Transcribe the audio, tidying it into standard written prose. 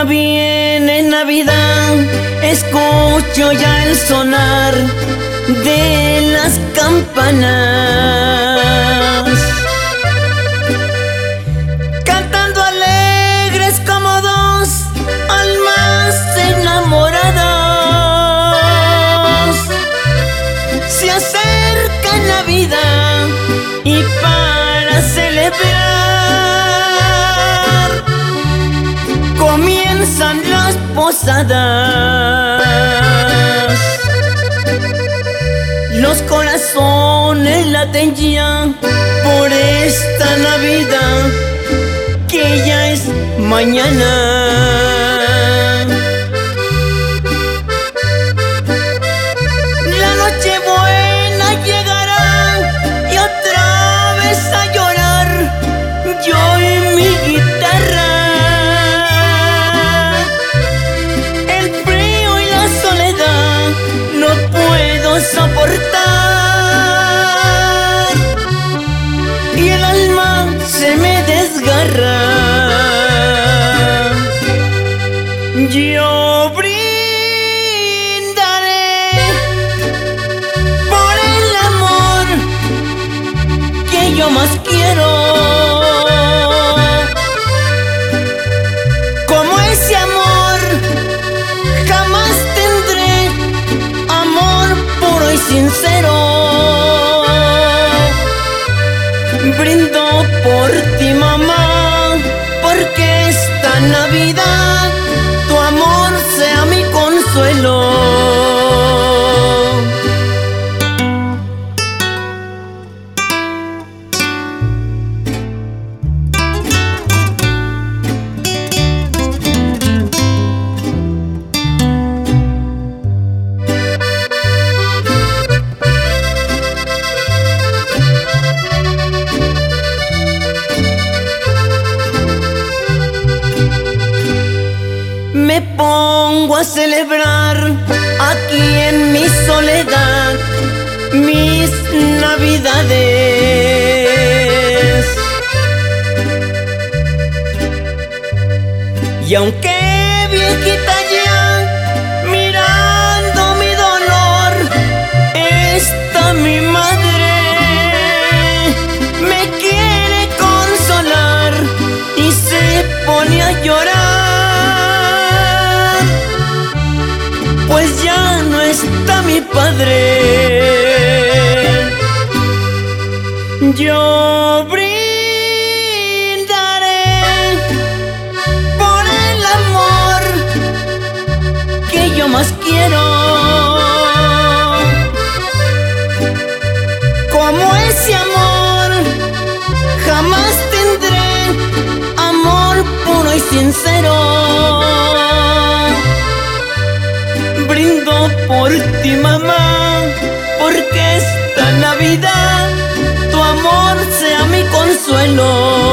viene Navidad, escucho ya el sonar de las campanas, cantando alegres como dos almas enamoradas. Se acerca Navidad y para celebrar comienzan las posadas. Los corazones laten ya por esta Navidad que ya es mañana. La Nochebuena llegará y otra vez a llorar yo y mi guitarra. El frío y la soledad no puedo soportar y el alma se me desgarra. Yo brindaré por el amor que yo más quiero, como ese amor jamás tendré, amor puro y sincero. Brindo por ti, mamá, porque esta Navidad tu amor sea mi consuelo. Me pongo a celebrar aquí en mi soledad mis Navidades. Y aunque viejita ya, mirando mi dolor, está mi madre, me quiere consolar y se pone a llorar, pues ya no está mi padre. Yo brindaré por el amor que yo más quiero, como ese amor jamás tendré, amor puro y sincero. Brindo por ti, mamá, porque esta Navidad tu amor sea mi consuelo.